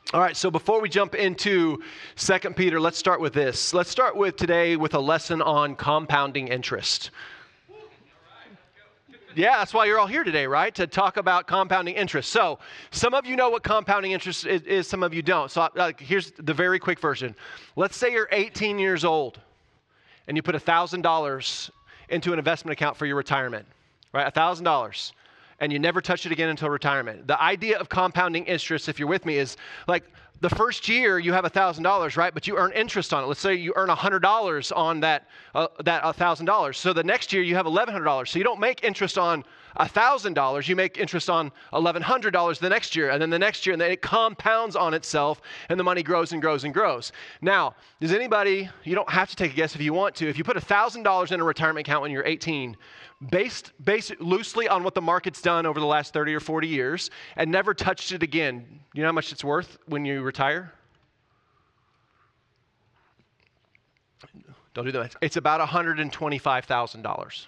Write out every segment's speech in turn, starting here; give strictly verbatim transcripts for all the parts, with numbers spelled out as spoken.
All right, so before we jump into Second Peter, let's start with this. Let's start with today with a lesson on compounding interest. Yeah, that's why you're all here today, right? To talk about compounding interest. So some of you know what compounding interest is, is some of you don't. So uh, here's the very quick version. Let's say you're eighteen years old and you put one thousand dollars into an investment account for your retirement, right? one thousand dollars. And you never touch it again until retirement. The idea of compounding interest, if you're with me, is like the first year you have one thousand dollars, right? But you earn interest on it. Let's say you earn one hundred dollars on that uh, that one thousand dollars. So the next year you have eleven hundred dollars. So you don't make interest on one thousand dollars. You make interest on eleven hundred dollars the next year, and then the next year, and then it compounds on itself, and the money grows and grows and grows. Now, does anybody, you don't have to take a guess if you want to, if you put one thousand dollars in a retirement account when you're eighteen, based, based loosely on what the market's done over the last thirty or forty years, and never touched it again, you know how much it's worth when you retire? Don't do that. It's about one hundred twenty-five thousand dollars.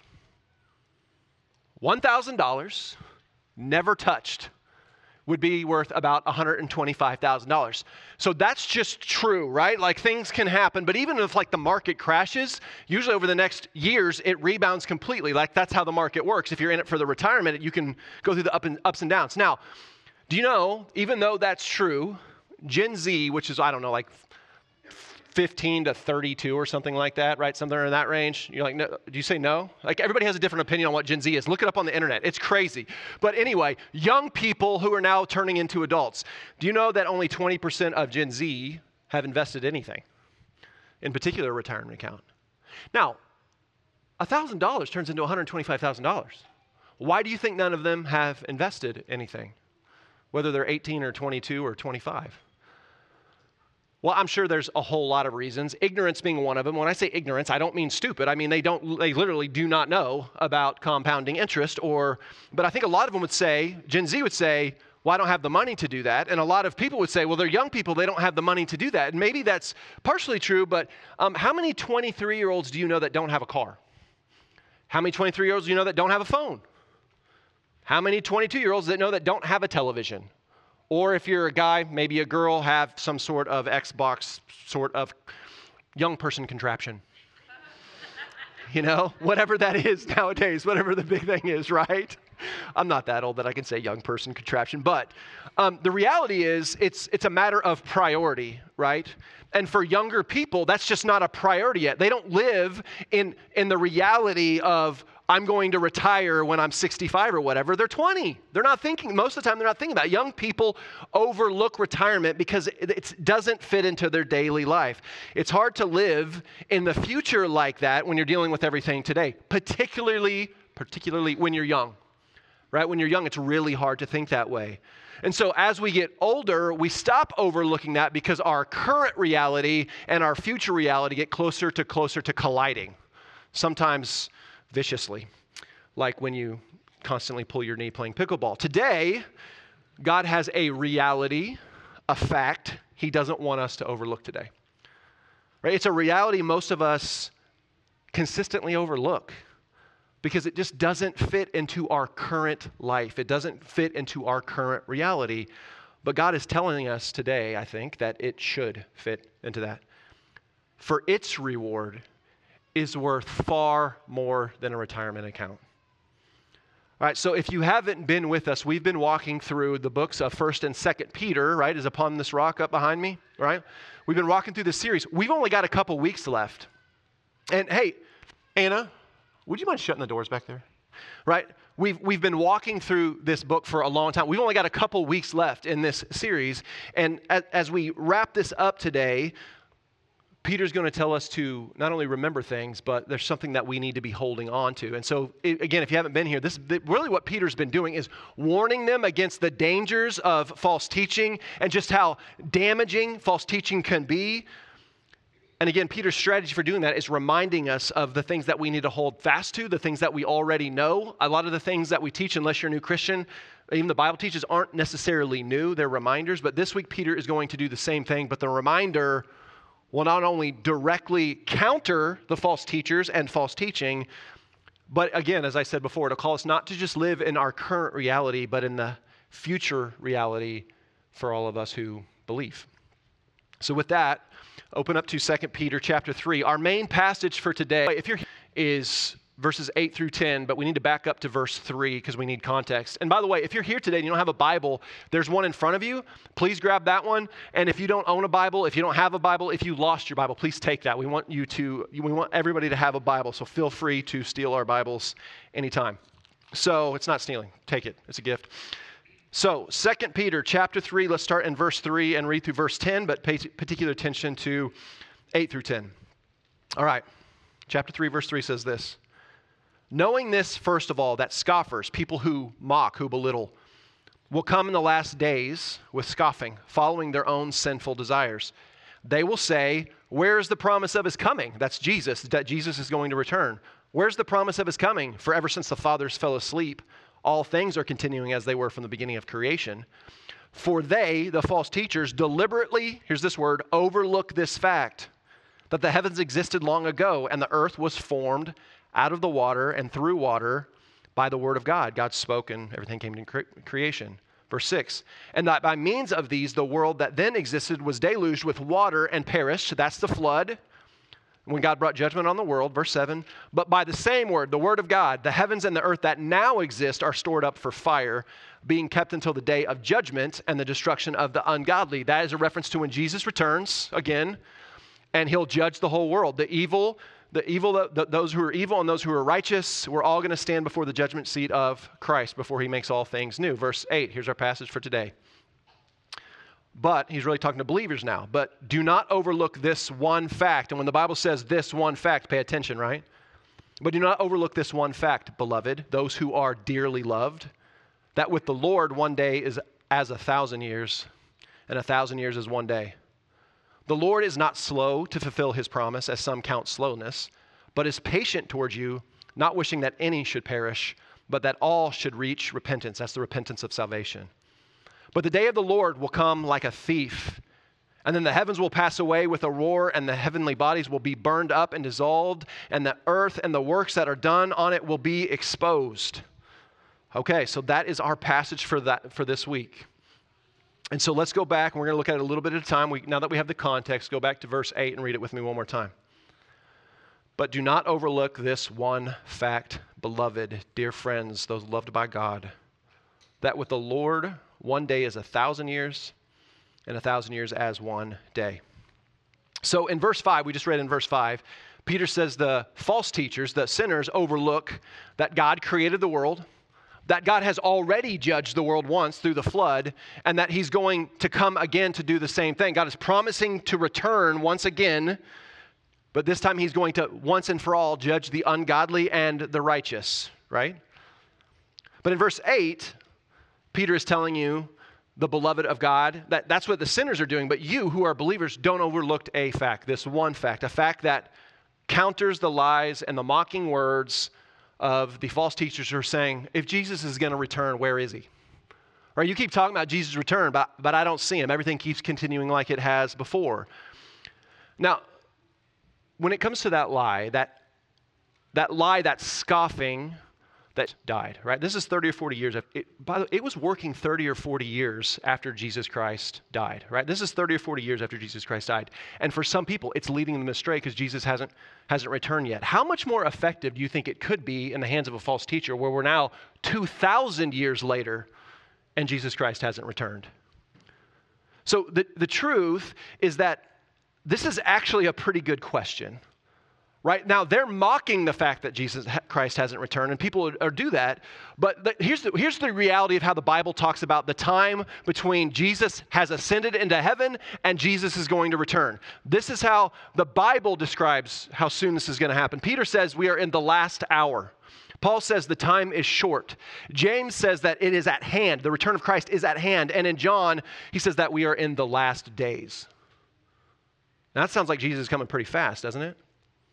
one thousand dollars, never touched, would be worth about one hundred twenty-five thousand dollars. So that's just true, right? Like things can happen, but even if like the market crashes, usually over the next years, it rebounds completely. Like that's how the market works. If you're in it for the retirement, you can go through the up and, ups and downs. Now, do you know, even though that's true, Gen Z, which is, I don't know, like fifteen to thirty-two or something like that, right? Something in that range. You're like, no, do you say no? Like everybody has a different opinion on what Gen Z is. Look it up on the internet. It's crazy. But anyway, young people who are now turning into adults. Do you know that only twenty percent of Gen Z have invested anything? In particular, a retirement account. Now, one thousand dollars turns into one hundred twenty-five thousand dollars. Why do you think none of them have invested anything? Whether they're eighteen or twenty-two or twenty-five. Well, I'm sure there's a whole lot of reasons, ignorance being one of them. When I say ignorance, I don't mean stupid. I mean, they don't, they literally do not know about compounding interest or, but I think a lot of them would say, Gen Z would say, well, I don't have the money to do that. And a lot of people would say, well, they're young people, they don't have the money to do that. And maybe that's partially true, but um, how many twenty-three-year-olds do you know that don't have a car? How many twenty-three-year-olds do you know that don't have a phone? How many twenty-two-year-olds that know that don't have a television? Or if you're a guy, maybe a girl, have some sort of Xbox sort of young person contraption. You know, whatever that is nowadays, whatever the big thing is, right? I'm not that old that I can say young person contraption, but um, the reality is it's it's a matter of priority, right? And for younger people, that's just not a priority yet. They don't live in in the reality of I'm going to retire when I'm sixty-five or whatever. They're twenty. They're not thinking, most of the time they're not thinking about it. Young people overlook retirement because it, it doesn't fit into their daily life. It's hard to live in the future like that when you're dealing with everything today, particularly, particularly when you're young, right? When you're young, it's really hard to think that way. And so as we get older, we stop overlooking that because our current reality and our future reality get closer to closer to colliding. Sometimes viciously, like when you constantly pull your knee playing pickleball. Today, God has a reality, a fact he doesn't want us to overlook today. Right? It's a reality most of us consistently overlook because it just doesn't fit into our current life. It doesn't fit into our current reality. But God is telling us today, I think, that it should fit into that. For its reward is worth far more than a retirement account. All right, so if you haven't been with us, we've been walking through the books of First and Second Peter, right, is upon this rock up behind me, right? We've been walking through this series. We've only got a couple weeks left. And hey, Anna, would you mind shutting the doors back there? Right? We've, we've been walking through this book for a long time. We've only got a couple weeks left in this series. And as, as we wrap this up today, Peter's going to tell us to not only remember things, but there's something that we need to be holding on to. And so, it, again, if you haven't been here, this really what Peter's been doing is warning them against the dangers of false teaching and just how damaging false teaching can be. And again, Peter's strategy for doing that is reminding us of the things that we need to hold fast to, the things that we already know. A lot of the things that we teach, unless you're a new Christian, even the Bible teaches, aren't necessarily new. They're reminders. But this week, Peter is going to do the same thing, but the reminder will not only directly counter the false teachers and false teaching, but again, as I said before, it'll call us not to just live in our current reality, but in the future reality for all of us who believe. So with that, open up to Second Peter chapter three. Our main passage for today, if you're is verses eight through ten, but we need to back up to verse three because we need context. And by the way, if you're here today and you don't have a Bible, there's one in front of you. Please grab that one. And if you don't own a Bible, if you don't have a Bible, if you lost your Bible, please take that. We want you to, we want everybody to have a Bible, so feel free to steal our Bibles anytime. So it's not stealing. Take it. It's a gift. So Second Peter chapter three, let's start in verse three and read through verse ten, but pay particular attention to eight through ten. All right. Chapter three, verse three says this. Knowing this, first of all, that scoffers, people who mock, who belittle, will come in the last days with scoffing, following their own sinful desires. They will say, where is the promise of his coming? That's Jesus, that Jesus is going to return. Where's the promise of his coming? For ever since the fathers fell asleep, all things are continuing as they were from the beginning of creation. For they, the false teachers, deliberately, here's this word, overlook this fact, that the heavens existed long ago, and the earth was formed out of the water and through water by the word of God. God spoke and everything came into cre- creation. Verse six, and that by means of these, the world that then existed was deluged with water and perished. That's the flood, when God brought judgment on the world. Verse seven, but by the same word, the word of God, the heavens and the earth that now exist are stored up for fire, being kept until the day of judgment and the destruction of the ungodly. That is a reference to when Jesus returns again, and he'll judge the whole world. The evil, the evil, the, those who are evil and those who are righteous, we're all going to stand before the judgment seat of Christ before he makes all things new. Verse eight, here's our passage for today. But, he's really talking to believers now, but do not overlook this one fact. And when the Bible says this one fact, pay attention, right? But do not overlook this one fact, beloved, those who are dearly loved, that with the Lord one day is as a thousand years, and a thousand years is one day. The Lord is not slow to fulfill his promise, as some count slowness, but is patient towards you, not wishing that any should perish, but that all should reach repentance. That's the repentance of salvation. But the day of the Lord will come like a thief, and then the heavens will pass away with a roar, and the heavenly bodies will be burned up and dissolved, and the earth and the works that are done on it will be exposed. Okay, so that is our passage for that for this week. And so let's go back, and we're going to look at it a little bit at a time. We, now that we have the context, go back to verse eight and read it with me one more time. But do not overlook this one fact, beloved, dear friends, those loved by God, that with the Lord, one day is a thousand years, and a thousand years as one day. So in verse five, we just read in verse five, Peter says the false teachers, the sinners, overlook that God created the world, that God has already judged the world once through the flood, and that he's going to come again to do the same thing. God is promising to return once again, but this time he's going to once and for all judge the ungodly and the righteous, right? But in verse eight, Peter is telling you, the beloved of God, that that's what the sinners are doing, but you who are believers don't overlook a fact, this one fact, a fact that counters the lies and the mocking words of the false teachers who are saying, if Jesus is going to return, where is he? Or you keep talking about Jesus' return, but, but I don't see him. Everything keeps continuing like it has before. Now, when it comes to that lie, that, that lie, that scoffing, that died, right? This is thirty or forty years. It, by the way, it was working thirty or forty years after Jesus Christ died, right? This is thirty or forty years after Jesus Christ died. And for some people, it's leading them astray because Jesus hasn't, hasn't returned yet. How much more effective do you think it could be in the hands of a false teacher where we're now two thousand years later and Jesus Christ hasn't returned? So the, the truth is that this is actually a pretty good question. Right now, they're mocking the fact that Jesus Christ hasn't returned, and people are, do that. But the, here's, the, here's the reality of how the Bible talks about the time between Jesus has ascended into heaven and Jesus is going to return. This is how the Bible describes how soon this is going to happen. Peter says we are in the last hour. Paul says the time is short. James says that it is at hand. The return of Christ is at hand. And in John, he says that we are in the last days. Now, that sounds like Jesus is coming pretty fast, doesn't it?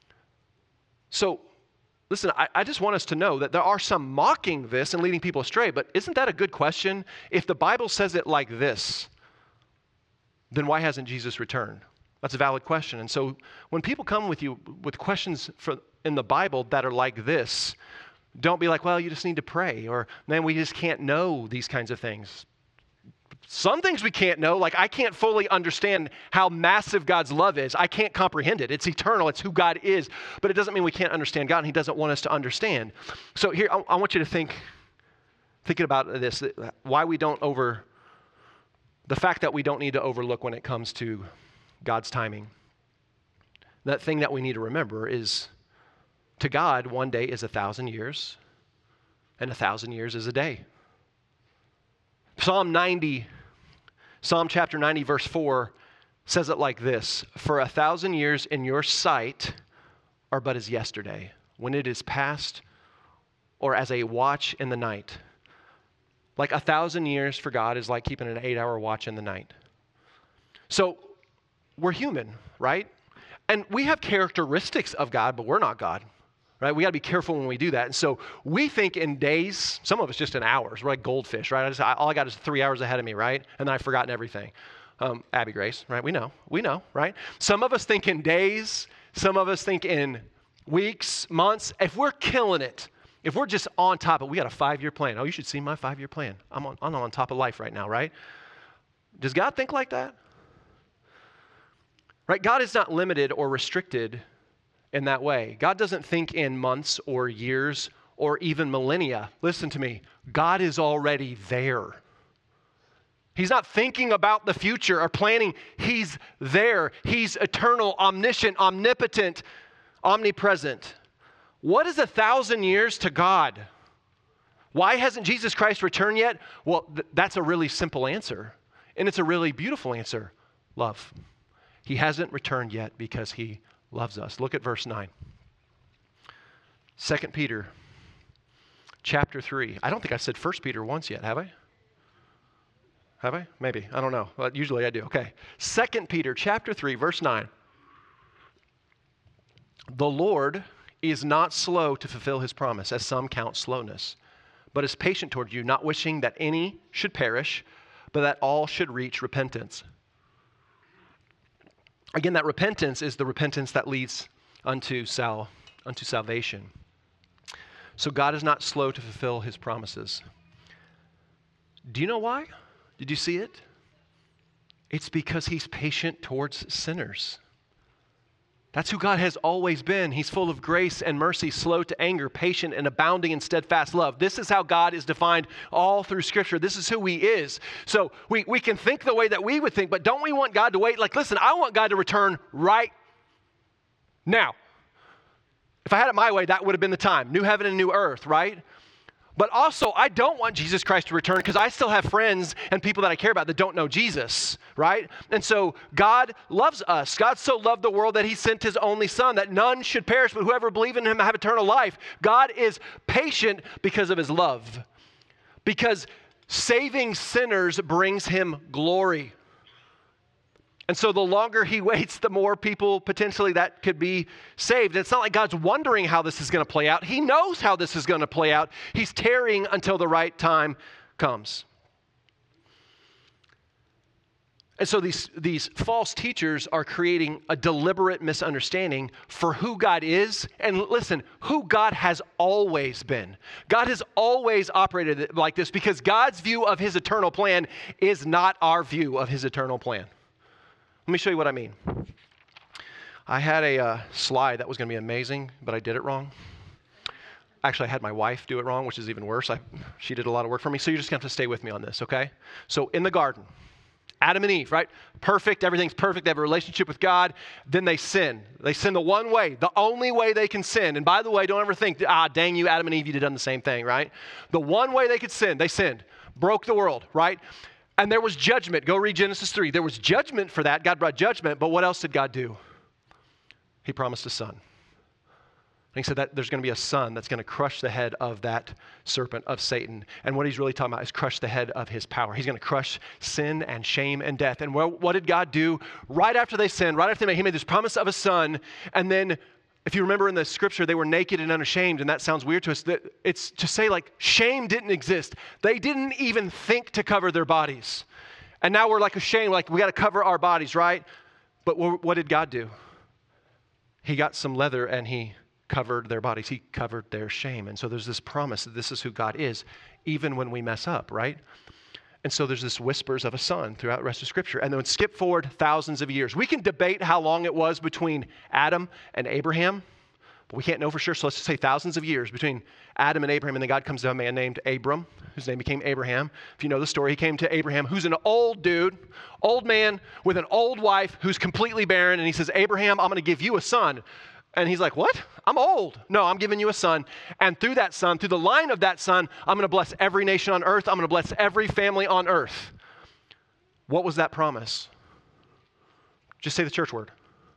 So, listen, I, I just want us to know that there are some mocking this and leading people astray, but isn't that a good question? If the Bible says it like this, then why hasn't Jesus returned? That's a valid question. And so when people come with you with questions for, in the Bible that are like this, don't be like, well, you just need to pray, or man, we just can't know these kinds of things. Some things we can't know. Like, I can't fully understand how massive God's love is. I can't comprehend it. It's eternal. It's who God is. But it doesn't mean we can't understand God, and he doesn't want us to understand. So here, I, I want you to think, thinking about this, why we don't over, the fact that we don't need to overlook when it comes to God's timing. That thing that we need to remember is, to God, one day is a thousand years, and a thousand years is a day. Psalm ninety, Psalm chapter ninety, verse four says it like this: for a thousand years in your sight are but as yesterday, when it is past, or as a watch in the night. Like a thousand years for God is like keeping an eight-hour watch in the night. So we're human, right? And we have characteristics of God, but we're not God. Right? We got to be careful when we do that. And so we think in days, some of us just in hours. We're like goldfish, right? I just, I, all I got is three hours ahead of me, right? And then I've forgotten everything. Um, Abby Grace, right? We know. We know, right? Some of us think in days. Some of us think in weeks, months. If we're killing it, if we're just on top of it, we got a five-year plan. Oh, you should see my five-year plan. I'm on, I'm on top of life right now, right? Does God think like that? Right? God is not limited or restricted in that way. God doesn't think in months or years or even millennia. Listen to me. God is already there. He's not thinking about the future or planning. He's there. He's eternal, omniscient, omnipotent, omnipresent. What is a thousand years to God? Why hasn't Jesus Christ returned yet? Well, th- that's a really simple answer. And it's a really beautiful answer. Love. He hasn't returned yet because he loves us. Look at verse nine. Second Peter chapter three. I don't think I said First Peter once yet, have I? Have I? Maybe. I don't know. Well, usually I do. Okay. Second Peter chapter three, verse nine. The Lord is not slow to fulfill his promise, as some count slowness, but is patient toward you, not wishing that any should perish, but that all should reach repentance. Again, that repentance is the repentance that leads unto sal, unto salvation. So God is not slow to fulfill his promises. Do you know why? Did you see it? It's because he's patient towards sinners. That's who God has always been. He's full of grace and mercy, slow to anger, patient and abounding in steadfast love. This is how God is defined all through Scripture. This is who he is. So we, we can think the way that we would think, but don't we want God to wait? Like, listen, I want God to return right now. If I had it my way, that would have been the time. New heaven and new earth, right? But also, I don't want Jesus Christ to return because I still have friends and people that I care about that don't know Jesus, right? And so God loves us. God so loved the world that he sent his only son, that none should perish, but whoever believes in him have eternal life. God is patient because of his love. Because saving sinners brings him glory. And so the longer he waits, the more people potentially that could be saved. It's not like God's wondering how this is going to play out. He knows how this is going to play out. He's tarrying until the right time comes. And so these, these false teachers are creating a deliberate misunderstanding for who God is. And listen, who God has always been. God has always operated like this because God's view of his eternal plan is not our view of his eternal plan. Let me show you what I mean. I had a uh, slide that was going to be amazing, but I did it wrong. Actually, I had my wife do it wrong, which is even worse. I, she did a lot of work for me, so you're just going to have to stay with me on this, okay? So in the garden, Adam and Eve, right? Perfect, everything's perfect. They have a relationship with God. Then they sin. They sin the one way, the only way they can sin. And by the way, don't ever think, ah, dang you, Adam and Eve, you'd done the same thing, right? The one way they could sin, they sinned, broke the world, right? And there was judgment. Go read Genesis three. There was judgment for that. God brought judgment. But what else did God do? He promised a son. And he said that there's going to be a son that's going to crush the head of that serpent, of Satan. And what he's really talking about is crush the head of his power. He's going to crush sin and shame and death. And what did God do? Right after they sinned, right after they made, he made this promise of a son. And then, if you remember in the scripture, they were naked and unashamed, and that sounds weird to us. That it's to say like shame didn't exist. They didn't even think to cover their bodies. And now we're like ashamed, like we got to cover our bodies, right? But what did God do? He got some leather and he covered their bodies. He covered their shame. And so there's this promise that this is who God is, even when we mess up, right? And so there's this whispers of a son throughout the rest of Scripture. And then skip forward thousands of years. We can debate how long it was between Adam and Abraham, but we can't know for sure. So let's just say thousands of years between Adam and Abraham. And then God comes to a man named Abram, whose name became Abraham. If you know the story, he came to Abraham, who's an old dude, old man with an old wife who's completely barren. And he says, Abraham, I'm going to give you a son. And he's like, what? I'm old. No, I'm giving you a son. And through that son, through the line of that son, I'm going to bless every nation on earth. I'm going to bless every family on earth. What was that promise? Just say the church word.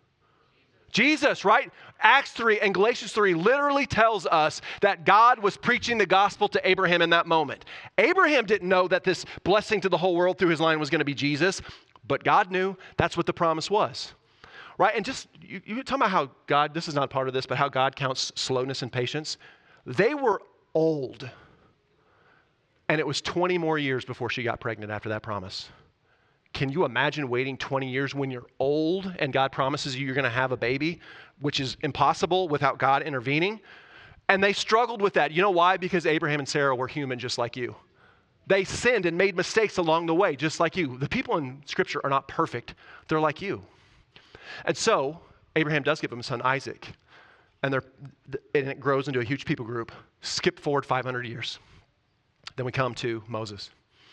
Jesus, right? Acts three and Galatians three literally tells us that God was preaching the gospel to Abraham in that moment. Abraham didn't know that this blessing to the whole world through his line was going to be Jesus, but God knew. That's what the promise was. Right? And just, you, you talk about how God, this is not part of this, but how God counts slowness and patience. They were old. And it was twenty more years before she got pregnant after that promise. Can you imagine waiting twenty years when you're old and God promises you you're going to have a baby, which is impossible without God intervening? And they struggled with that. You know why? Because Abraham and Sarah were human just like you. They sinned and made mistakes along the way just like you. The people in Scripture are not perfect. They're like you. And so, Abraham does give him a son, Isaac, and, they're, and it grows into a huge people group. Skip forward five hundred years. Then we come to Moses.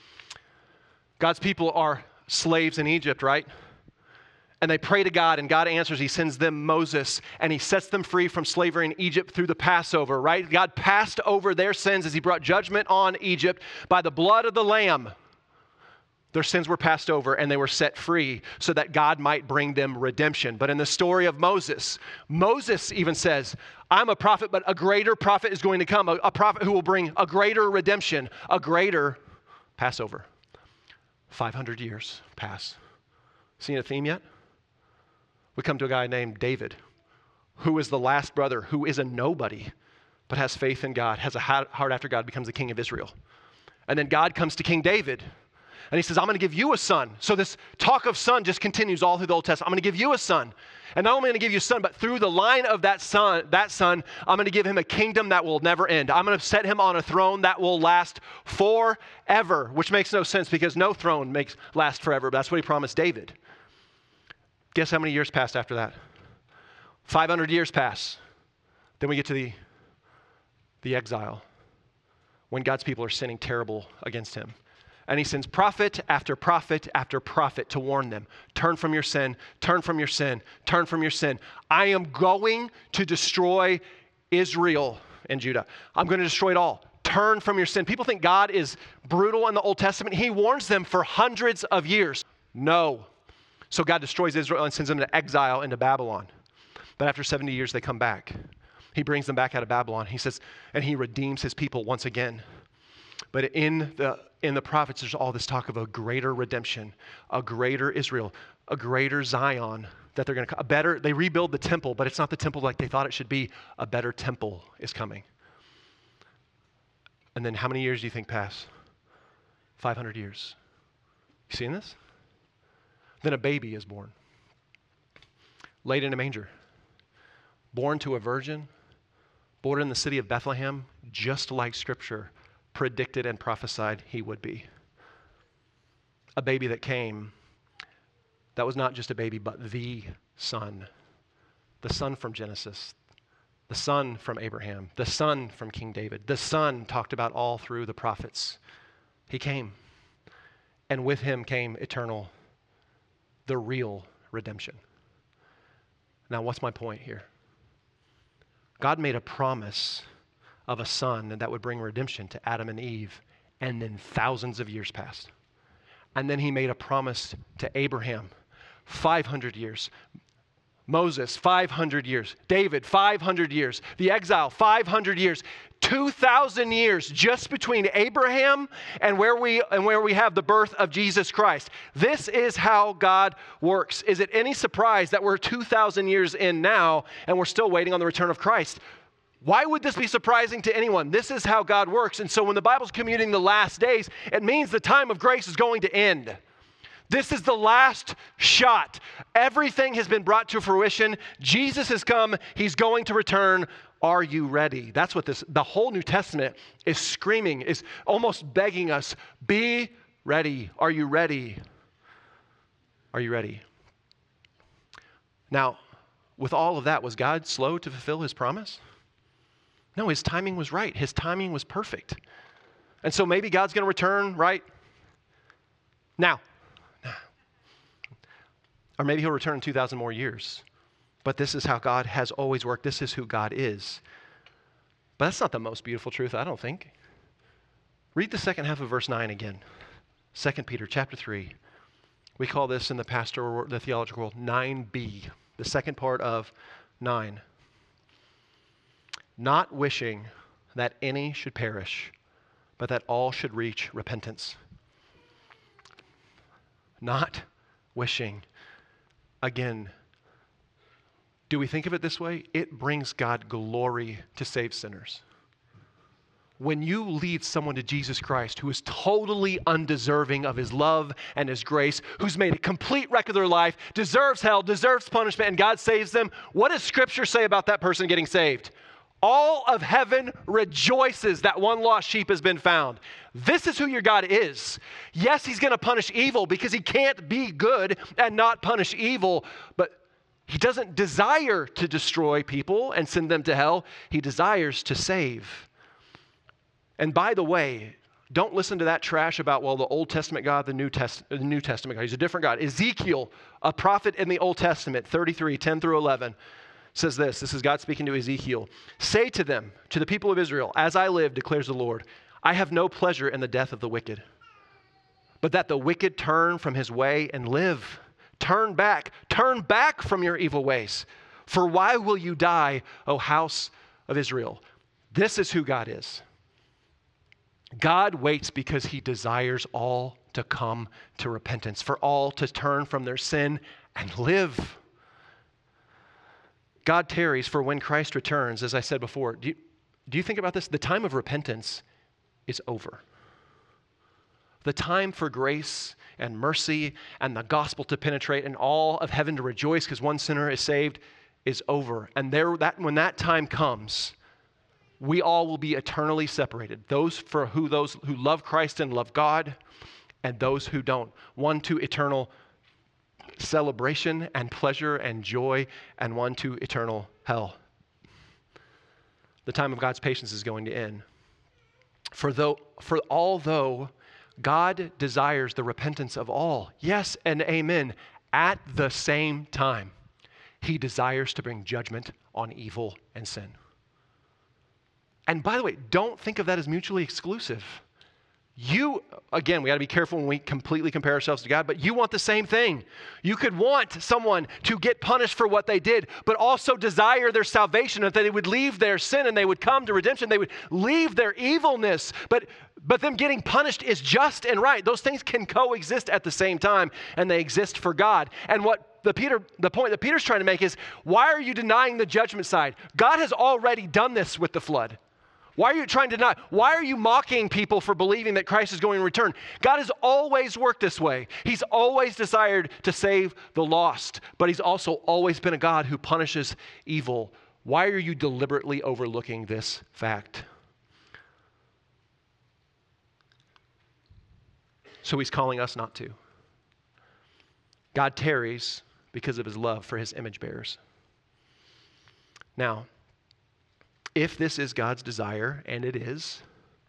God's people are slaves in Egypt, right? And they pray to God, and God answers. He sends them Moses, and he sets them free from slavery in Egypt through the Passover, right? God passed over their sins as he brought judgment on Egypt by the blood of the Lamb. Their sins were passed over and they were set free so that God might bring them redemption. But in the story of Moses, Moses even says, I'm a prophet, but a greater prophet is going to come, a, a prophet who will bring a greater redemption, a greater Passover. five hundred years pass. Seen a theme yet? We come to a guy named David, who is the last brother, who is a nobody, but has faith in God, has a heart after God, becomes the king of Israel. And then God comes to King David, and he says, I'm going to give you a son. So this talk of son just continues all through the Old Testament. I'm going to give you a son. And not only am I going to give you a son, but through the line of that son, that son, I'm going to give him a kingdom that will never end. I'm going to set him on a throne that will last forever, which makes no sense because no throne makes last forever. But that's what he promised David. Guess how many years passed after that? five hundred years pass. Then we get to the, the exile, when God's people are sinning terrible against him. And he sends prophet after prophet after prophet to warn them. Turn from your sin, turn from your sin, turn from your sin. I am going to destroy Israel and Judah. I'm going to destroy it all. Turn from your sin. People think God is brutal in the Old Testament. He warns them for hundreds of years. No. So God destroys Israel and sends them to exile into Babylon. But after seventy years, they come back. He brings them back out of Babylon. He says, and he redeems his people once again. But in the in the prophets, there's all this talk of a greater redemption, a greater Israel, a greater Zion, that they're going to, a better, they rebuild the temple, but it's not the temple like they thought it should be. A better temple is coming. And then how many years do you think pass? five hundred years. You seeing this? Then a baby is born, laid in a manger, born to a virgin, born in the city of Bethlehem, just like Scripture predicted and prophesied he would be. A baby that came, that was not just a baby, but the son. The son from Genesis, the son from Abraham, the son from King David, the son talked about all through the prophets. He came, and with him came eternal, the real redemption. Now, what's my point here? God made a promise of a son that would bring redemption to Adam and Eve, and then thousands of years passed. And then he made a promise to Abraham, five hundred years. Moses, five hundred years. David, five hundred years. The exile, five hundred years. two thousand years just between Abraham and where we and where we have the birth of Jesus Christ. This is how God works. Is it any surprise that we're two thousand years in now and we're still waiting on the return of Christ? Why would this be surprising to anyone? This is how God works. And so when the Bible's commuting the last days, it means the time of grace is going to end. This is the last shot. Everything has been brought to fruition. Jesus has come. He's going to return. Are you ready? That's what this, the whole New Testament is screaming, is almost begging us, be ready? Are you ready? Are you ready? Now, with all of that, was God slow to fulfill his promise? No, his timing was right. His timing was perfect. And so maybe God's going to return right now. Or maybe he'll return in two thousand more years. But this is how God has always worked. This is who God is. But that's not the most beautiful truth, I don't think. Read the second half of verse nine again. Second Peter chapter three. We call this in the pastoral, the theological world, nine B, the second part of nine. Not wishing that any should perish, but that all should reach repentance. Not wishing. Again, do we think of it this way? It brings God glory to save sinners. When you lead someone to Jesus Christ who is totally undeserving of his love and his grace, who's made a complete wreck of their life, deserves hell, deserves punishment, and God saves them, what does Scripture say about that person getting saved? All of heaven rejoices that one lost sheep has been found. This is who your God is. Yes, he's going to punish evil because he can't be good and not punish evil, but he doesn't desire to destroy people and send them to hell. He desires to save. And by the way, don't listen to that trash about, well, the Old Testament God, the New, Test- the New Testament God. He's a different God. Ezekiel, a prophet in the Old Testament, thirty-three, ten through eleven, says this. This is God speaking to Ezekiel. Say to them, to the people of Israel, as I live, declares the Lord, I have no pleasure in the death of the wicked, but that the wicked turn from his way and live. Turn back, turn back from your evil ways. For why will you die, O house of Israel? This is who God is. God waits because he desires all to come to repentance, for all to turn from their sin and live. God tarries for when Christ returns, as I said before. Do you, do you think about this? The time of repentance is over. The time for grace and mercy and the gospel to penetrate and all of heaven to rejoice because one sinner is saved is over. And there, that, when that time comes, we all will be eternally separated. Those for who those who love Christ and love God, and those who don't. One to eternal celebration and pleasure and joy, and one to eternal hell. The time of God's patience is going to end. For though, for although God desires the repentance of all, yes and amen, at the same time, he desires to bring judgment on evil and sin. And by the way, don't think of that as mutually exclusive. You, again, we got to be careful when we completely compare ourselves to God, but you want the same thing. You could want someone to get punished for what they did, but also desire their salvation, that they would leave their sin and they would come to redemption. They would leave their evilness, but, but them getting punished is just and right. Those things can coexist at the same time, and they exist for God. And what the Peter, the point that Peter's trying to make is, why are you denying the judgment side? God has already done this with the flood. Why are you trying to deny? Why are you mocking people for believing that Christ is going to return? God has always worked this way. He's always desired to save the lost, but he's also always been a God who punishes evil. Why are you deliberately overlooking this fact? So he's calling us not to. God tarries because of his love for his image bearers. Now, if this is God's desire, and it is,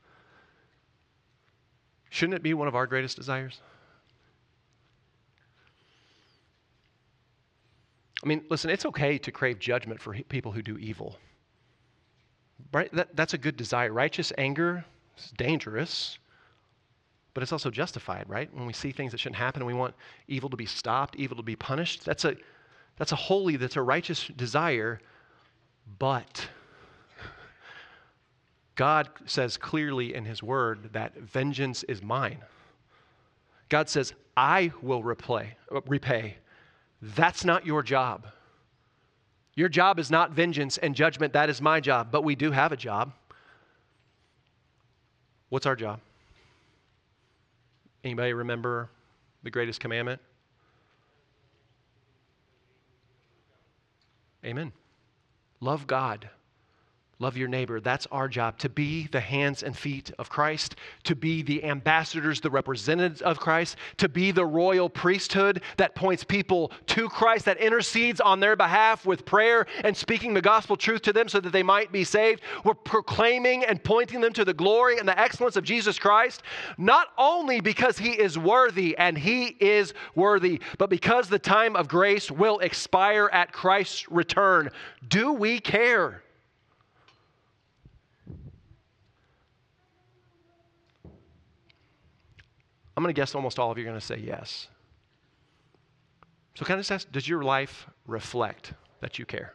shouldn't it be one of our greatest desires? I mean, listen, it's okay to crave judgment for people who do evil. Right? That, that's a good desire. Righteous anger is dangerous, but it's also justified, right? When we see things that shouldn't happen and we want evil to be stopped, evil to be punished, that's a, that's a holy, that's a righteous desire, but God says clearly in his word that vengeance is mine. God says, I will repay. repay. That's not your job. Your job is not vengeance and judgment. That is my job. But we do have a job. What's our job? Anybody remember the greatest commandment? Amen. Love God. Love your neighbor. That's our job, to be the hands and feet of Christ, to be the ambassadors, the representatives of Christ, to be the royal priesthood that points people to Christ, that intercedes on their behalf with prayer and speaking the gospel truth to them so that they might be saved. We're proclaiming and pointing them to the glory and the excellence of Jesus Christ, not only because he is worthy, and he is worthy, but because the time of grace will expire at Christ's return. Do we care? I'm going to guess almost all of you are going to say yes. So can I just ask, does your life reflect that you care?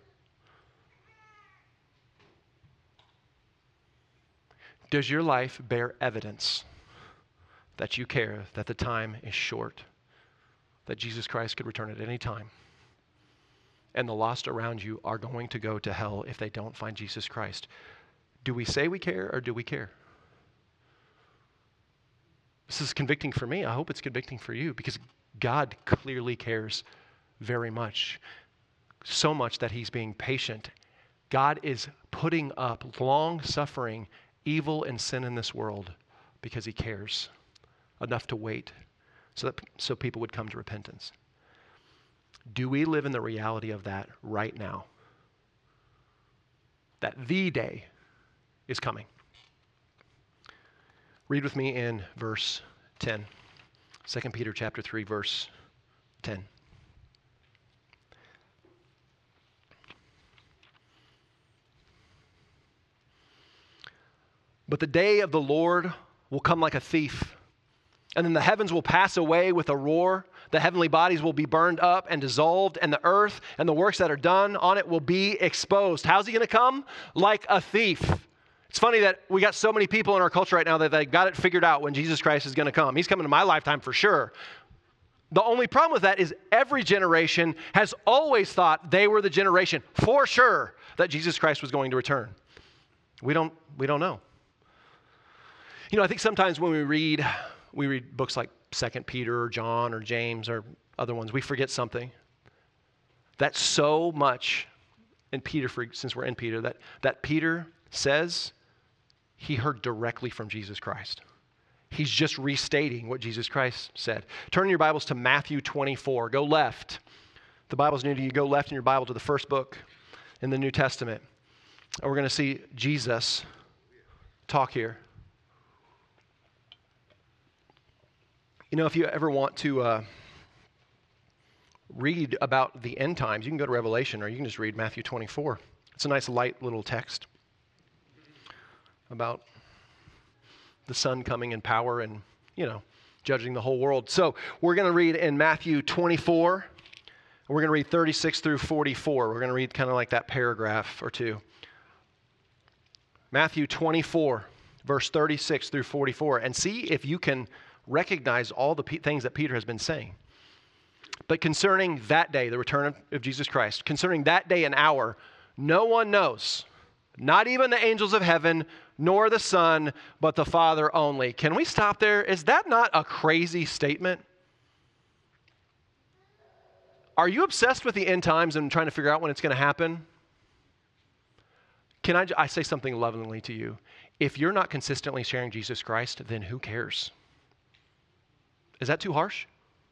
Does your life bear evidence that you care, that the time is short, that Jesus Christ could return at any time, and the lost around you are going to go to hell if they don't find Jesus Christ? Do we say we care, or do we care? This is convicting for me. I hope it's convicting for you, because God clearly cares very much. So much that he's being patient. God is putting up long-suffering evil and sin in this world because he cares enough to wait so that so people would come to repentance. Do we live in the reality of that right now? That the day is coming. Read with me in verse ten. Second Peter chapter three, verse ten. But the day of the Lord will come like a thief, and then the heavens will pass away with a roar. The heavenly bodies will be burned up and dissolved, and the earth and the works that are done on it will be exposed. How's he going to come? Like a thief. It's funny that we got so many people in our culture right now that they got it figured out when Jesus Christ is going to come. He's coming in my lifetime for sure. The only problem with that is every generation has always thought they were the generation for sure that Jesus Christ was going to return. We don't, we don't know. You know, I think sometimes when we read, we read books like Second Peter or John or James or other ones, we forget something. That so much in Peter, for, since we're in Peter, that, that Peter says he heard directly from Jesus Christ. He's just restating what Jesus Christ said. Turn your Bibles to Matthew twenty-four. Go left. If the Bible's new to you, go left in your Bible to the first book in the New Testament. And we're going to see Jesus talk here. You know, if you ever want to uh, read about the end times, you can go to Revelation, or you can just read Matthew twenty-four. It's a nice light little text about the Son coming in power and, you know, judging the whole world. So we're going to read in Matthew twenty-four, and we're going to read thirty-six through forty-four. We're going to read kind of like that paragraph or two. Matthew twenty-four, verse thirty-six through forty-four, and see if you can recognize all the pe- things that Peter has been saying. But concerning that day, the return of, of Jesus Christ, concerning that day and hour, no one knows, not even the angels of heaven, nor the Son, but the Father only. Can we stop there? Is that not a crazy statement? Are you obsessed with the end times and trying to figure out when it's going to happen? Can I, I say something lovingly to you? If you're not consistently sharing Jesus Christ, then who cares? Is that too harsh?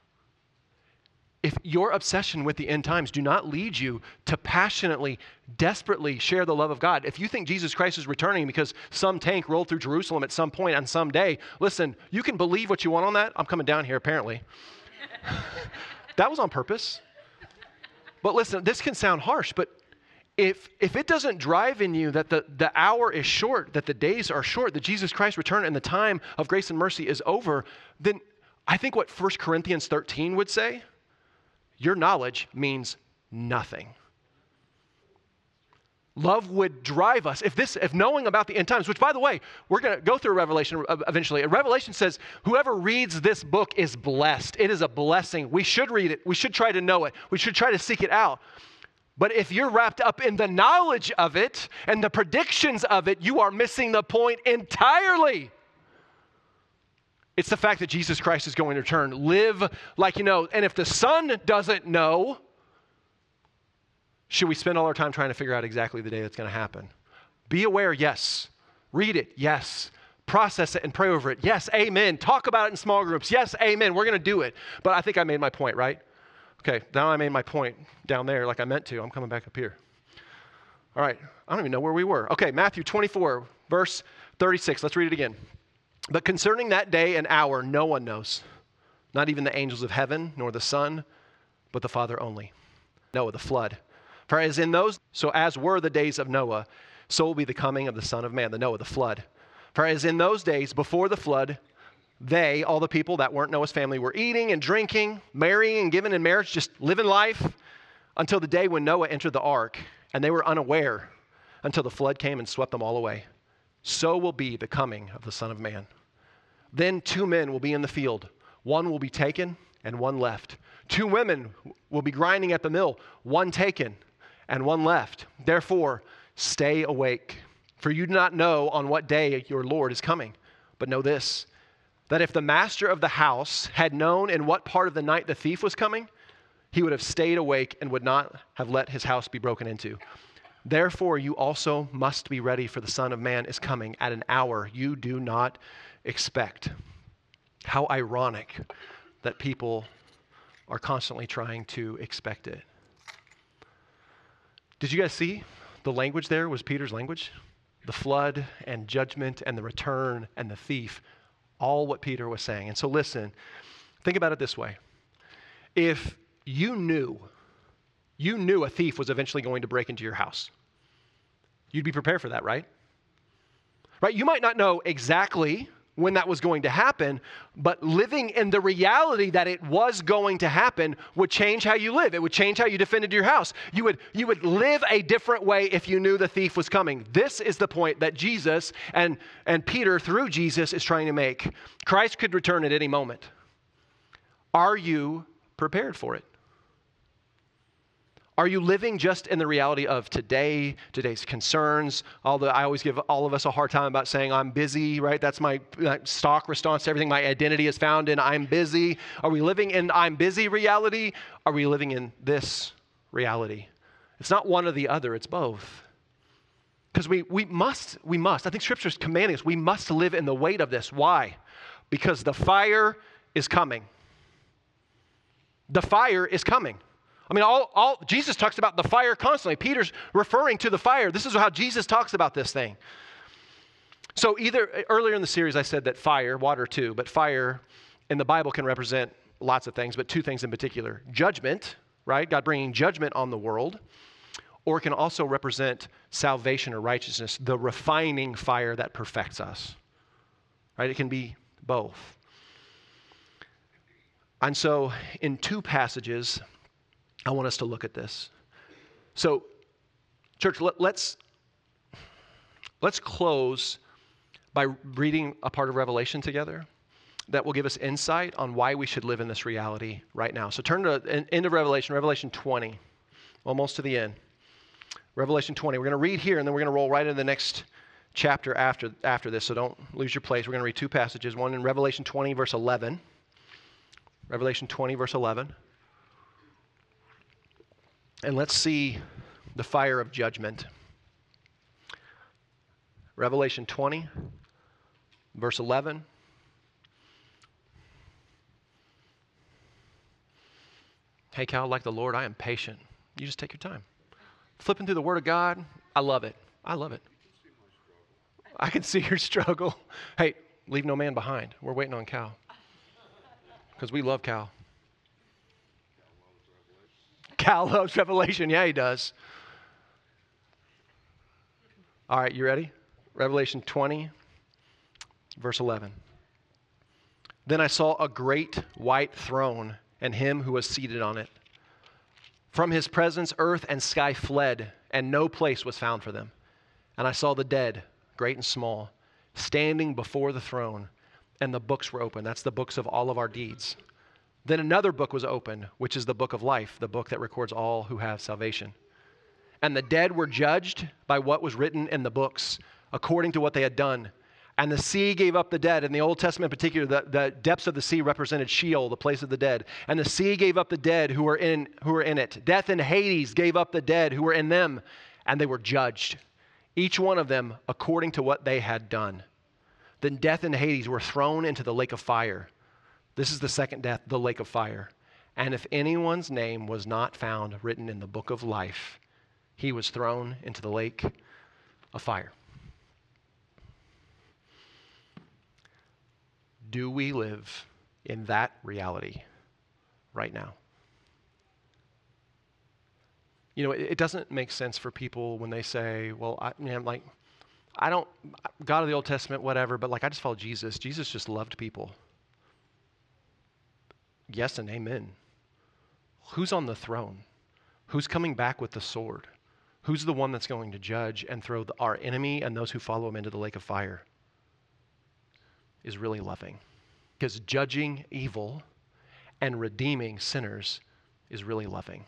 If your obsession with the end times do not lead you to passionately, desperately share the love of God, if you think Jesus Christ is returning because some tank rolled through Jerusalem at some point on some day, listen, you can believe what you want on that. I'm coming down here, apparently. That was on purpose. But listen, this can sound harsh, but if if it doesn't drive in you that the, the hour is short, that the days are short, that Jesus Christ returned and the time of grace and mercy is over, then I think what First Corinthians thirteen would say, your knowledge means nothing. Love would drive us. If this, if knowing about the end times, which by the way, we're going to go through Revelation eventually. And Revelation says, whoever reads this book is blessed. It is a blessing. We should read it. We should try to know it. We should try to seek it out. But if you're wrapped up in the knowledge of it and the predictions of it, you are missing the point entirely. It's the fact that Jesus Christ is going to return. Live like you know. And if the Son doesn't know, should we spend all our time trying to figure out exactly the day that's going to happen? Be aware, yes. Read it, yes. Process it and pray over it. Yes, amen. Talk about it in small groups. Yes, amen. We're going to do it. But I think I made my point, right? Okay, now I made my point down there like I meant to. I'm coming back up here. All right, I don't even know where we were. Okay, Matthew twenty-four, verse thirty-six. Let's read it again. But concerning that day and hour, no one knows, not even the angels of heaven, nor the Son, but the Father only. Noah, the flood. For as in those, so as were the days of Noah, so will be the coming of the Son of Man, the Noah, the flood. For as in those days before the flood, they, all the people that weren't Noah's family, were eating and drinking, marrying and giving in marriage, just living life until the day when Noah entered the ark. And they were unaware until the flood came and swept them all away. So will be the coming of the Son of Man. Then two men will be in the field. One will be taken and one left. Two women will be grinding at the mill. One taken and one left. Therefore, stay awake. For you do not know on what day your Lord is coming. But know this, that if the master of the house had known in what part of the night the thief was coming, he would have stayed awake and would not have let his house be broken into. Therefore, you also must be ready, for the Son of Man is coming at an hour you do not expect. How ironic that people are constantly trying to expect it. Did you guys see the language there was Peter's language? The flood and judgment and the return and the thief, all what Peter was saying. And so listen, think about it this way. If you knew, you knew a thief was eventually going to break into your house, you'd be prepared for that, right? Right? You might not know exactly when that was going to happen, but living in the reality that it was going to happen would change how you live. It would change how you defended your house. You would, you would live a different way if you knew the thief was coming. This is the point that Jesus and, and Peter, through Jesus, is trying to make. Christ could return at any moment. Are you prepared for it? Are you living just in the reality of today, today's concerns? Although I always give all of us a hard time about saying I'm busy, right? That's my stock response to everything. My identity is found in I'm busy. Are we living in I'm busy reality? Are we living in this reality? It's not one or the other, it's both. Because we, we must, we must, I think Scripture is commanding us, we must live in the weight of this. Why? Because the fire is coming. The fire is coming. I mean, all, all Jesus talks about the fire constantly. Peter's referring to the fire. This is how Jesus talks about this thing. So either, earlier in the series I said that fire, water too, but fire in the Bible can represent lots of things, but two things in particular. Judgment, right? God bringing judgment on the world. Or it can also represent salvation or righteousness, the refining fire that perfects us. Right? It can be both. And so in two passages, I want us to look at this. So, church, let, let's, let's close by reading a part of Revelation together that will give us insight on why we should live in this reality right now. So turn to the end of Revelation, Revelation twenty, almost to the end. Revelation twenty. We're going to read here, and then we're going to roll right into the next chapter after, after this, so don't lose your place. We're going to read two passages, one in Revelation twenty, verse eleven. Revelation twenty, verse eleven. And let's see the fire of judgment. Revelation twenty, verse eleven. Hey, Cal, like the Lord, I am patient. You just take your time. Flipping through the Word of God, I love it. I love it. I can see your struggle. Hey, leave no man behind. We're waiting on Cal. Because we love Cal. Cal loves Revelation. Yeah, he does. All right, you ready? Revelation twenty, verse eleven. Then I saw a great white throne and him who was seated on it. From his presence, earth and sky fled, and no place was found for them. And I saw the dead, great and small, standing before the throne, and the books were open. That's the books of all of our deeds. Then another book was opened, which is the book of life, the book that records all who have salvation. And the dead were judged by what was written in the books, according to what they had done. And the sea gave up the dead. In the Old Testament in particular, the, the depths of the sea represented Sheol, the place of the dead. And the sea gave up the dead who were in, who were in it. Death and Hades gave up the dead who were in them, and they were judged. each one of them according to what they had done. Then death and Hades were thrown into the lake of fire. This is the second death, the lake of fire. And if anyone's name was not found written in the book of life, he was thrown into the lake of fire. Do we live in that reality right now? You know, it, it doesn't make sense for people when they say, well, I, man, like, I don't, God of the Old Testament, whatever, but like, I just follow Jesus. Jesus just loved people. Yes and amen. Who's on the throne? Who's coming back with the sword? Who's the one that's going to judge and throw the, our enemy and those who follow him into the lake of fire? Is really loving. Because judging evil and redeeming sinners is really loving.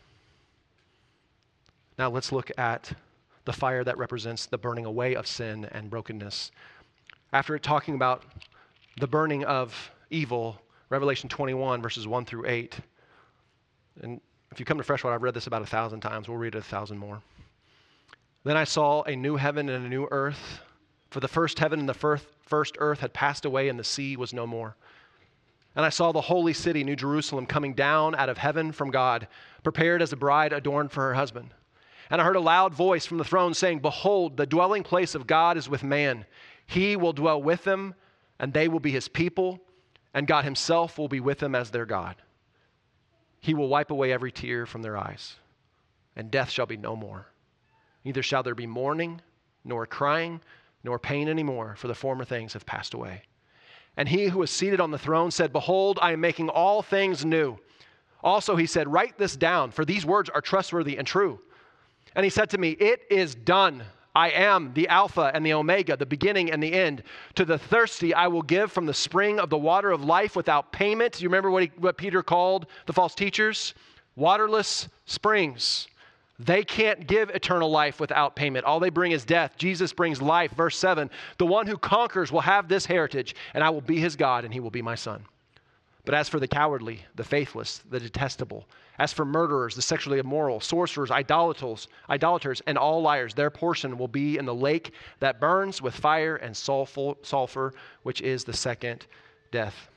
Now let's look at the fire that represents the burning away of sin and brokenness. After talking about the burning of evil, Revelation twenty-one, verses one through eight. And if you come to Freshwater, I've read this about a thousand times. We'll read it a thousand more. Then I saw a new heaven and a new earth, for the first heaven and the first, first earth had passed away, and the sea was no more. And I saw the holy city, New Jerusalem, coming down out of heaven from God, prepared as a bride adorned for her husband. And I heard a loud voice from the throne saying, behold, the dwelling place of God is with man. He will dwell with them, and they will be his people, and God himself will be with them as their God. He will wipe away every tear from their eyes, and death shall be no more. Neither shall there be mourning, nor crying, nor pain anymore, for the former things have passed away. And he who was seated on the throne said, behold, I am making all things new. Also he said, write this down, for these words are trustworthy and true. And he said to me, it is done. I am the Alpha and the Omega, the beginning and the end. To the thirsty I will give from the spring of the water of life without payment. You remember what, he, what Peter called the false teachers? Waterless springs. They can't give eternal life without payment. All they bring is death. Jesus brings life. Verse seven, the one who conquers will have this heritage, and I will be his God, and he will be my son. But as for the cowardly, the faithless, the detestable, as for murderers, the sexually immoral, sorcerers, idolaters, idolaters, and all liars, their portion will be in the lake that burns with fire and sulfur, sulfur, which is the second death.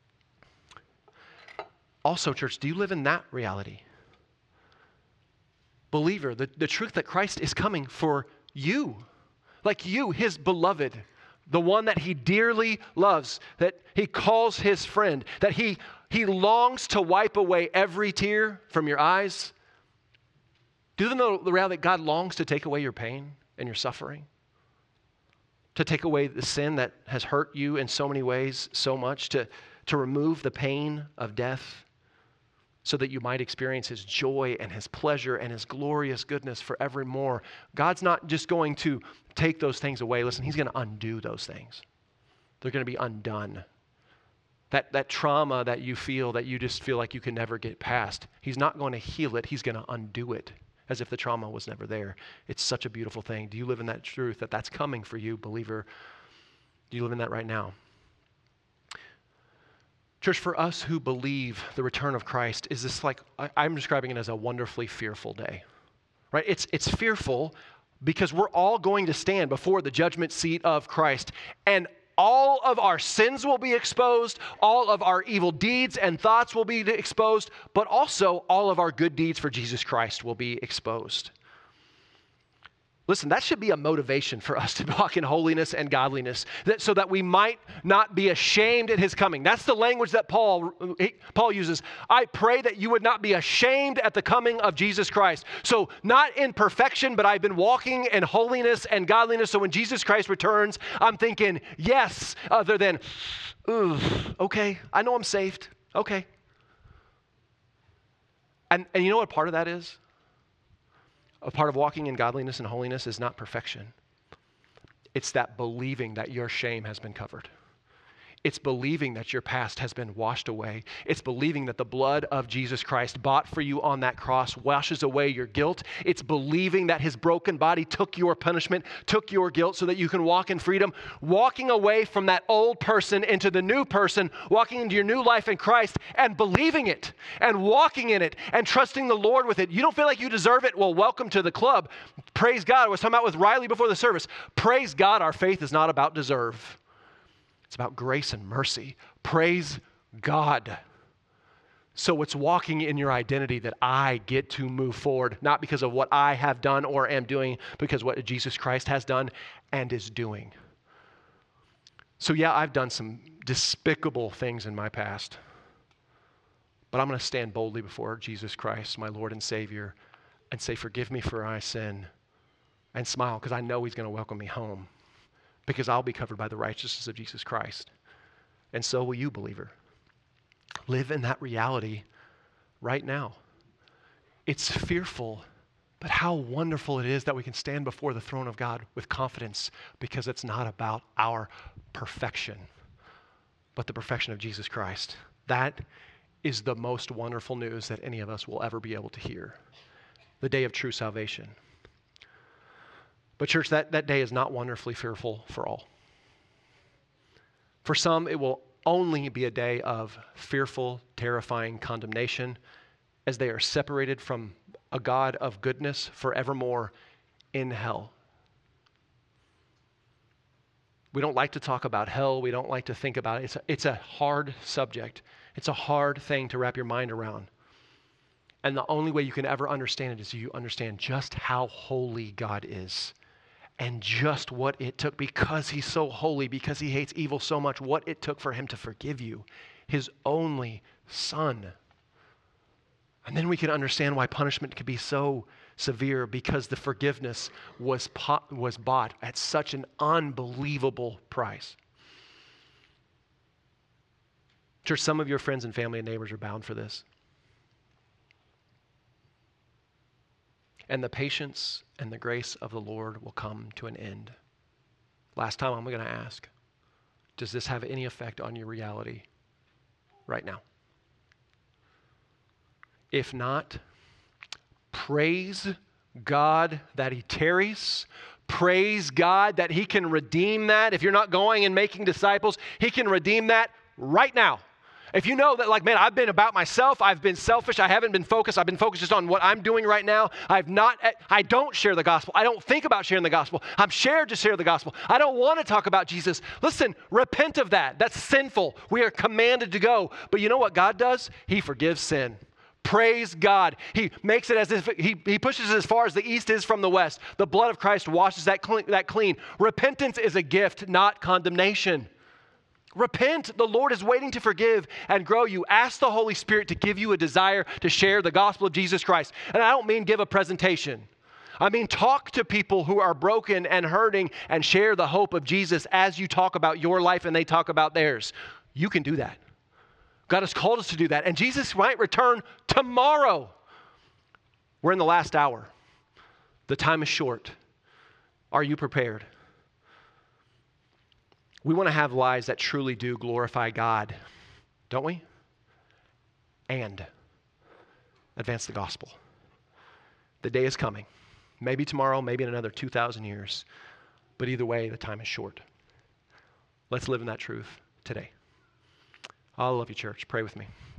Also, church, do you live in that reality? Believer, the, the truth that Christ is coming for you, like you, his beloved, the one that he dearly loves, that he calls his friend, that he, he longs to wipe away every tear from your eyes. Do you know the reality that God longs to take away your pain and your suffering? To take away the sin that has hurt you in so many ways, so much, to, to remove the pain of death so that you might experience his joy and his pleasure and his glorious goodness forevermore. God's not just going to take those things away. Listen, he's going to undo those things. They're going to be undone. That, that trauma that you feel, that you just feel like you can never get past, he's not going to heal it. He's going to undo it as if the trauma was never there. It's such a beautiful thing. Do you live in that truth that that's coming for you, believer? Do you live in that right now? Church, for us who believe the return of Christ, is this like, I, I'm describing it as a wonderfully fearful day, right? It's, it's fearful because we're all going to stand before the judgment seat of Christ, and all of our sins will be exposed, all of our evil deeds and thoughts will be exposed, but also all of our good deeds for Jesus Christ will be exposed. Listen, that should be a motivation for us to walk in holiness and godliness, that, so that we might not be ashamed at his coming. That's the language that Paul, he, Paul uses. I pray that you would not be ashamed at the coming of Jesus Christ. So not in perfection, but I've been walking in holiness and godliness. So when Jesus Christ returns, I'm thinking, yes, other than, ooh, okay, I know I'm saved. Okay. And, and you know what part of that is? A part of walking in godliness and holiness is not perfection. It's that believing that your shame has been covered. It's believing that your past has been washed away. It's believing that the blood of Jesus Christ bought for you on that cross washes away your guilt. It's believing that his broken body took your punishment, took your guilt so that you can walk in freedom, walking away from that old person into the new person, walking into your new life in Christ and believing it and walking in it and trusting the Lord with it. You don't feel like you deserve it? Well, welcome to the club. Praise God. I was talking about with Riley before the service. Praise God, our faith is not about deserve. It's about grace and mercy. Praise God. So it's walking in your identity that I get to move forward, not because of what I have done or am doing, because what Jesus Christ has done and is doing. So yeah, I've done some despicable things in my past, but I'm going to stand boldly before Jesus Christ, my Lord and Savior, and say, forgive me for my sin, and smile because I know he's going to welcome me home. Because I'll be covered by the righteousness of Jesus Christ. And so will you, believer. Live in that reality right now. It's fearful, but how wonderful it is that we can stand before the throne of God with confidence because it's not about our perfection, but the perfection of Jesus Christ. That is the most wonderful news that any of us will ever be able to hear. The day of true salvation. But church, that, that day is not wonderfully fearful for all. For some, it will only be a day of fearful, terrifying condemnation as they are separated from a God of goodness forevermore in hell. We don't like to talk about hell. We don't like to think about it. It's a, it's a hard subject. It's a hard thing to wrap your mind around. And the only way you can ever understand it is if you understand just how holy God is. And just what it took, because he's so holy, because he hates evil so much, what it took for him to forgive you, his only son. And then we can understand why punishment could be so severe, because the forgiveness was, po- was bought at such an unbelievable price. Church, some of your friends and family and neighbors are bound for this. And the patience and the grace of the Lord will come to an end. Last time I'm going to ask, does this have any effect on your reality right now? If not, praise God that he tarries. Praise God that he can redeem that. If you're not going and making disciples, he can redeem that right now. If you know that, like, man, I've been about myself, I've been selfish, I haven't been focused, I've been focused just on what I'm doing right now, I've not, I don't share the gospel, I don't think about sharing the gospel, I'm scared to share the gospel, I don't want to talk about Jesus. Listen, repent of that. That's sinful. We are commanded to go. But you know what God does? He forgives sin. Praise God. He makes it as if, he, he pushes it as far as the east is from the west. The blood of Christ washes that clean, that clean. Repentance is a gift, not condemnation. Repent. The Lord is waiting to forgive and grow you. Ask the Holy Spirit to give you a desire to share the gospel of Jesus Christ. And I don't mean give a presentation. I mean talk to people who are broken and hurting and share the hope of Jesus as you talk about your life and they talk about theirs. You can do that. God has called us to do that. And Jesus might return tomorrow. We're in the last hour. The time is short. Are you prepared? We want to have lives that truly do glorify God, don't we? And advance the gospel. The day is coming. Maybe tomorrow, maybe in another two thousand years. But either way, the time is short. Let's live in that truth today. I love you, church. Pray with me.